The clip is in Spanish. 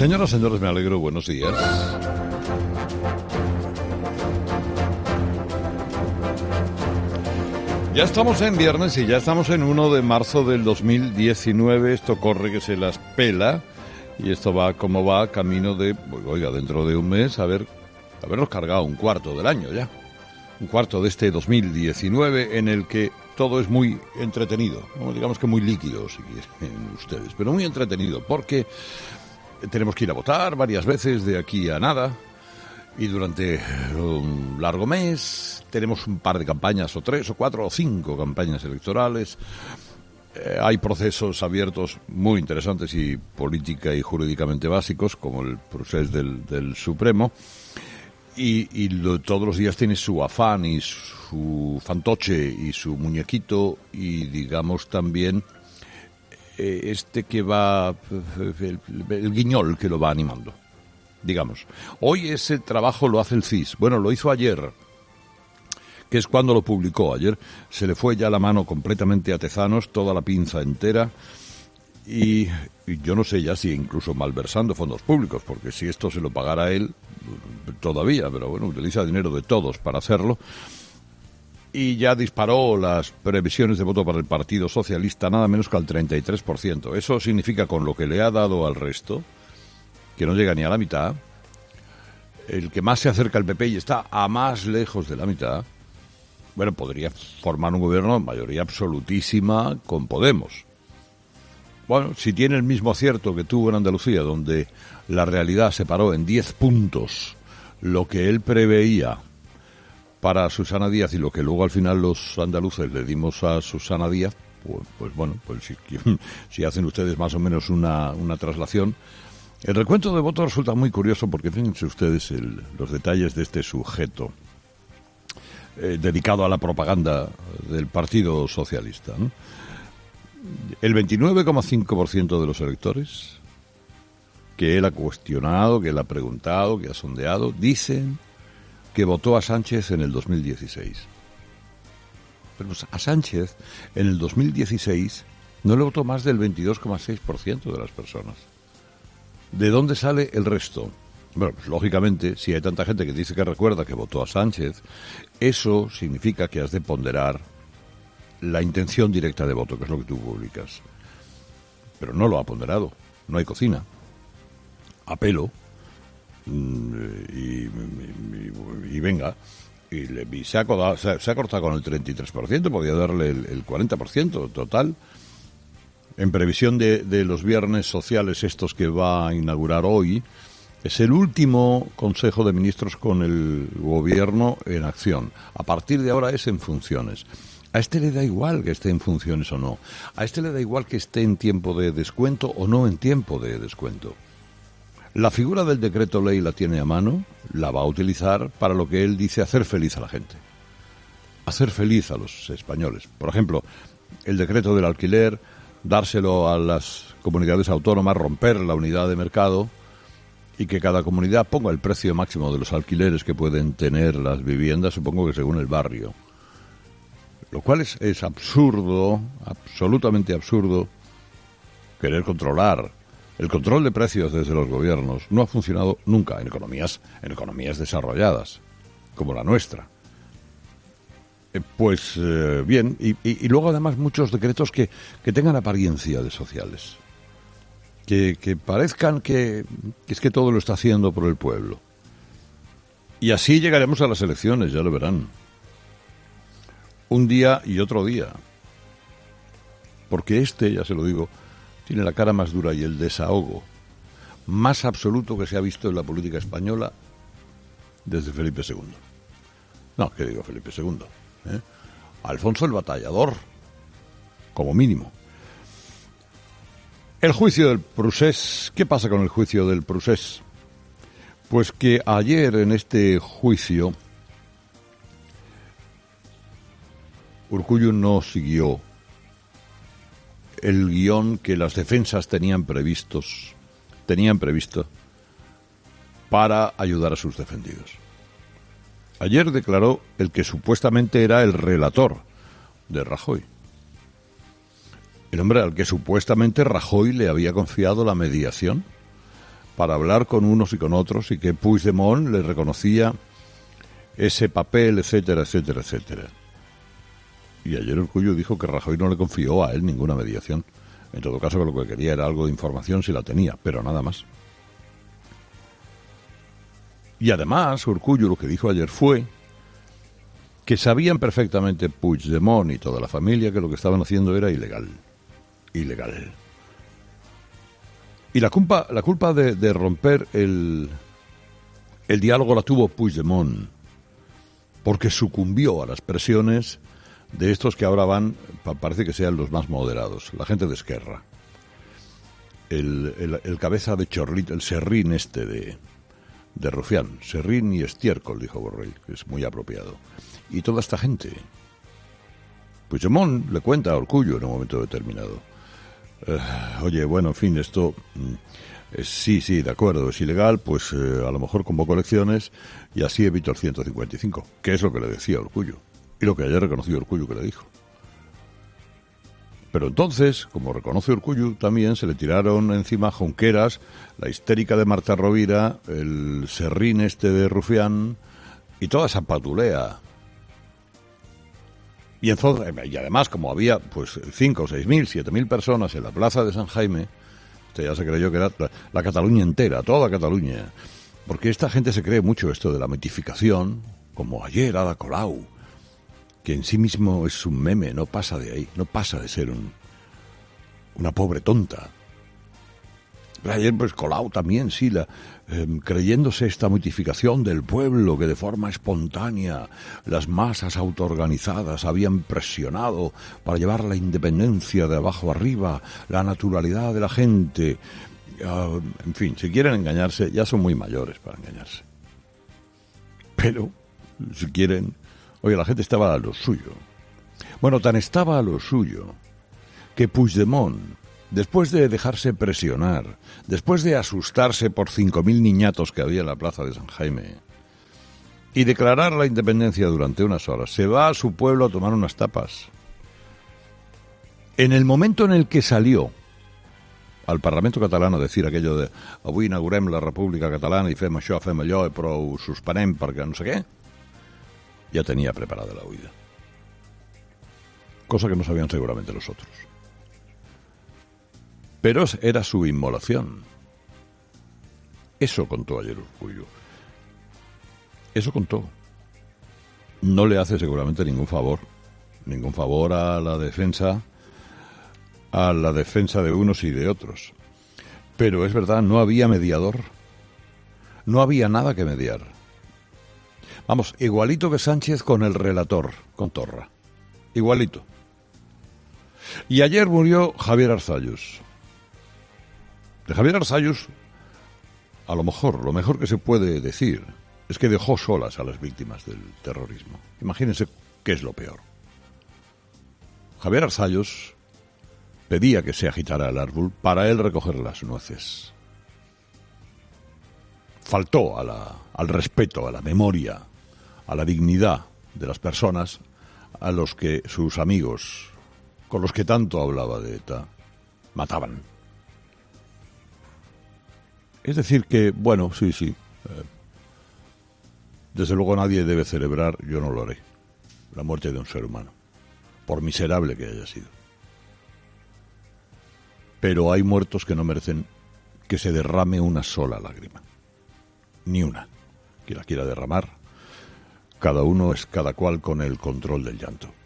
Señoras, señores, me alegro. Buenos días. Ya estamos en viernes y ya estamos en 1 de marzo del 2019. Esto corre que se las pela y esto va como va, camino de, oiga, dentro de un mes, habernos cargado un cuarto del año ya. Un cuarto de este 2019 en el que todo es muy entretenido, no digamos que muy líquido, si quieren ustedes, pero muy entretenido, porque tenemos que ir a votar varias veces de aquí a nada. Y durante un largo mes tenemos un par de campañas, o 3, o 4, o 5 campañas electorales. Hay procesos abiertos muy interesantes y política y jurídicamente básicos, como el procés del Supremo. Y todos los días tiene su afán y su fantoche y su muñequito y, digamos, también que va, el guiñol que lo va animando. Digamos, hoy ese trabajo lo hace el CIS. Bueno, lo hizo ayer, que es cuando lo publicó. Ayer se le fue ya la mano completamente a Tezanos, toda la pinza entera, y yo no sé ya si incluso malversando fondos públicos, porque si esto se lo pagara él, todavía, pero bueno, utiliza dinero de todos para hacerlo. Y ya disparó las previsiones de voto para el Partido Socialista nada menos que al 33%. Eso significa, con lo que le ha dado al resto, que no llega ni a la mitad. El que más se acerca al PP y está a más lejos de la mitad, bueno, podría formar un gobierno de mayoría absolutísima con Podemos. Bueno, si tiene el mismo acierto que tuvo en Andalucía, donde la realidad separó en 10 puntos lo que él preveía para Susana Díaz y lo que luego al final los andaluces le dimos a Susana Díaz, pues bueno, pues si hacen ustedes más o menos una traslación. El recuento de votos resulta muy curioso porque fíjense ustedes los detalles de este sujeto dedicado a la propaganda del Partido Socialista, ¿no? El 29,5% de los electores que él ha cuestionado, que él ha preguntado, que ha sondeado, dicen que votó a Sánchez en el 2016. Pero a Sánchez en el 2016 no le votó más del 22,6% de las personas. ¿De dónde sale el resto? Bueno, pues lógicamente, si hay tanta gente que dice que recuerda que votó a Sánchez, eso significa que has de ponderar la intención directa de voto, que es lo que tú publicas. Pero no lo ha ponderado, no hay cocina. Apelo y venga, y se ha cortado con el 33%, podía darle el 40% total. En previsión de los viernes sociales estos que va a inaugurar hoy, es el último Consejo de Ministros con el Gobierno en acción. A partir de ahora es en funciones. A este le da igual que esté en funciones o no. A este le da igual que esté en tiempo de descuento o no en tiempo de descuento. La figura del decreto ley la tiene a mano, la va a utilizar para lo que él dice: hacer feliz a la gente. Hacer feliz a los españoles. Por ejemplo, el decreto del alquiler, dárselo a las comunidades autónomas, romper la unidad de mercado y que cada comunidad ponga el precio máximo de los alquileres que pueden tener las viviendas, supongo que según el barrio. Lo cual es absurdo, absolutamente absurdo, querer controlar. El control de precios desde los gobiernos no ha funcionado nunca en economías desarrolladas, como la nuestra. Bien, y luego además muchos decretos que tengan apariencia de sociales, que parezcan que es que todo lo está haciendo por el pueblo. Y así llegaremos a las elecciones, ya lo verán. Un día y otro día. Porque ya se lo digo, tiene la cara más dura y el desahogo más absoluto que se ha visto en la política española desde Felipe II. No, ¿qué digo Felipe II? Alfonso el Batallador, como mínimo. El juicio del Procés. ¿Qué pasa con el juicio del Procés? Pues que ayer en este juicio Urkullu no siguió el guión que las defensas tenían previsto para ayudar a sus defendidos. Ayer declaró el que supuestamente era el relator de Rajoy. El hombre al que supuestamente Rajoy le había confiado la mediación para hablar con unos y con otros, y que Puigdemont le reconocía ese papel, etcétera, etcétera, etcétera. Y ayer Urkullu dijo que Rajoy no le confió a él ninguna mediación. En todo caso, que lo que quería era algo de información si la tenía, pero nada más. Y además, Urkullu lo que dijo ayer fue que sabían perfectamente Puigdemont y toda la familia que lo que estaban haciendo era ilegal. Ilegal. Y la culpa de romper el diálogo la tuvo Puigdemont, porque sucumbió a las presiones de estos que ahora parece que sean los más moderados, la gente de Esquerra. El cabeza de Chorlito, el serrín de Rufián, serrín y estiércol, dijo Borrell, que es muy apropiado. Y toda esta gente. Puigdemont le cuenta a Urkullu en un momento determinado. Oye, bueno, en fin, esto... sí, de acuerdo, es ilegal, pues a lo mejor convoco elecciones y así evito el 155, que es lo que le decía Urkullu. Y lo que ayer reconoció Urkullu que le dijo. Pero entonces, como reconoce Urkullu, también se le tiraron encima Junqueras, la histérica de Marta Rovira, el serrín de Rufián y toda esa patulea. Y además, como había pues 5, 6.000, 7.000 personas en la plaza de San Jaime, ya se creyó que era la Cataluña entera, toda Cataluña. Porque esta gente se cree mucho esto de la mitificación, como ayer Ada Colau, que en sí mismo es un meme, no pasa de ahí, no pasa de ser una pobre tonta. Ayer pues Colau también, sí, creyéndose esta mitificación del pueblo que de forma espontánea las masas autoorganizadas habían presionado para llevar la independencia de abajo arriba, la naturalidad de la gente. En fin, si quieren engañarse, ya son muy mayores para engañarse. Pero, si quieren... Oye, la gente estaba a lo suyo. Bueno, tan estaba a lo suyo que Puigdemont, después de dejarse presionar, después de asustarse por 5.000 niñatos que había en la plaza de San Jaime y declarar la independencia durante unas horas, se va a su pueblo a tomar unas tapas. En el momento en el que salió al Parlamento catalán a decir aquello de avui inaugurem la República Catalana i fem això, fem allò, però ho suspenem perquè no sé què, ya tenía preparada la huida. Cosa que no sabían seguramente los otros. Pero era su inmolación. Eso contó ayer Urkullu. Eso contó. No le hace seguramente ningún favor a la defensa de unos y de otros. Pero es verdad, no había mediador. No había nada que mediar. Vamos, igualito que Sánchez con el relator, con Torra. Igualito. Y ayer murió Javier Arzallus. De Javier Arzallus, a lo mejor que se puede decir es que dejó solas a las víctimas del terrorismo. Imagínense qué es lo peor. Javier Arzallus pedía que se agitara el árbol para él recoger las nueces. Faltó al respeto, a la memoria, a la dignidad de las personas a los que sus amigos, con los que tanto hablaba de ETA, mataban. Es decir que, bueno, sí. Desde luego nadie debe celebrar, yo no lo haré, la muerte de un ser humano, por miserable que haya sido. Pero hay muertos que no merecen que se derrame una sola lágrima. Ni una. Quien la quiera derramar, cada uno es cada cual con el control del llanto.